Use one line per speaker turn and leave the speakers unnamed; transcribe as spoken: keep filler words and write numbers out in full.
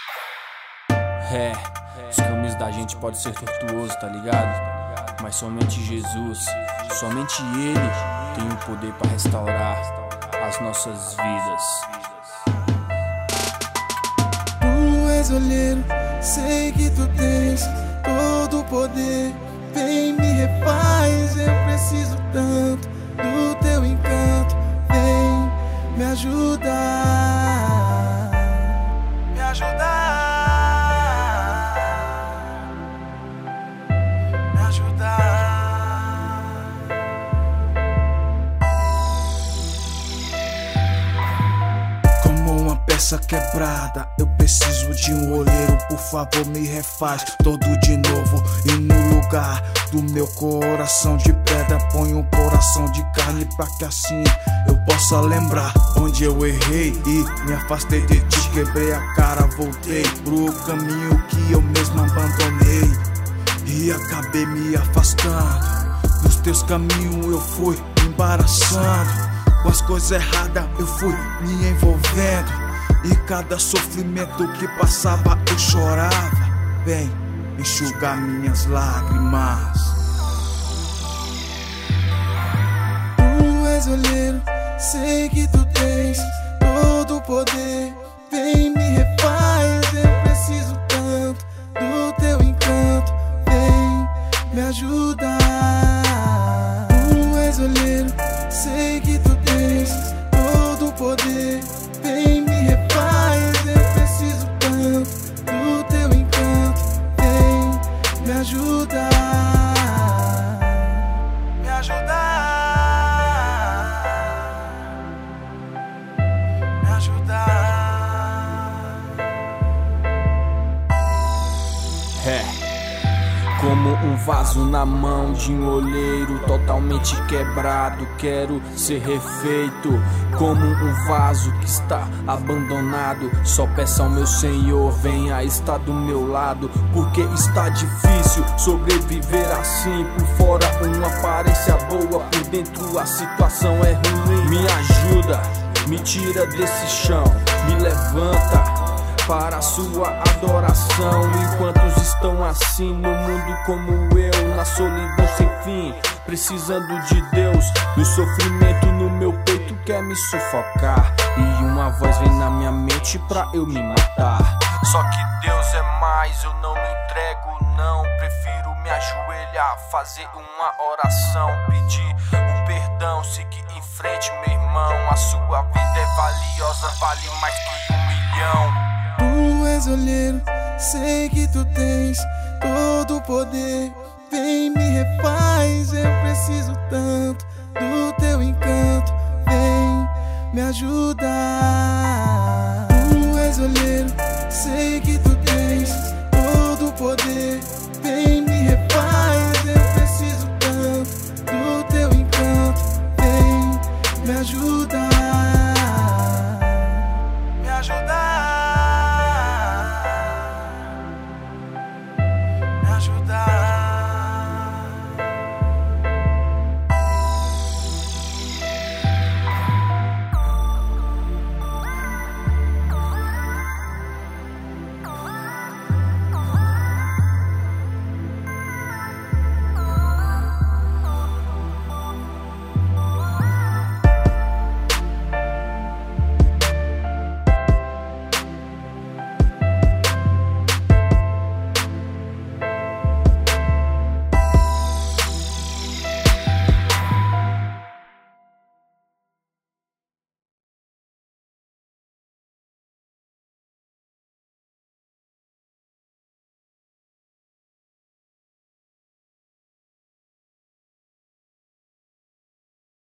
É, os caminhos da gente podem ser tortuosos, tá ligado? Mas somente Jesus, somente Ele tem o poder para restaurar as nossas vidas.
Tu és olheiro, sei que tu tens todo o poder. Vem, me refaz, eu preciso tanto do teu encanto. Vem me ajudar, me ajudar, me ajudar. Como uma peça quebrada, eu preciso de um olheiro, por favor me refaz todo de novo. E no lugar do meu coração de pedra, põe um coração de carne, pra que assim eu possa lembrar onde eu errei e me afastei de ti. Quebrei a cara, voltei pro caminho que eu mesmo abandonei e acabei me afastando dos teus caminhos. Eu fui me embaraçando com as coisas erradas, eu fui me envolvendo, e cada sofrimento que passava eu chorava. Vem enxugar minhas lágrimas. Tu és olheiro, sei que tu tens todo o poder. Vem, me refaz, eu preciso tanto do teu encanto. Vem me ajudar. Tu és olheiro, sei que tu tens todo o poder. Vem, me refaz, eu preciso tanto do teu encanto. Vem me ajudar, me ajudar, me ajudar.
É, como um vaso na mão de um olheiro totalmente quebrado, quero ser refeito. Como um vaso que está abandonado, só peço ao meu Senhor, venha estar do meu lado, porque está difícil sobreviver assim. Por fora uma aparência boa, por dentro a situação é ruim. Me ajuda, me tira desse chão, me levanta para a sua adoração. Enquanto estão assim no mundo como eu, na solidão sem fim, precisando de Deus. E o sofrimento no meu peito quer me sufocar, e uma voz vem na minha mente pra eu me matar. Só que Deus é mais, eu não me entrego não. Prefiro me ajoelhar, fazer uma oração, pedir o perdão, seguir em frente, meu irmão. A sua vida é valiosa, vale mais que um milhão.
Tu és olheiro, sei que tu tens todo o poder. Vem, me refaz, eu preciso tanto do teu encanto. Vem me ajudar.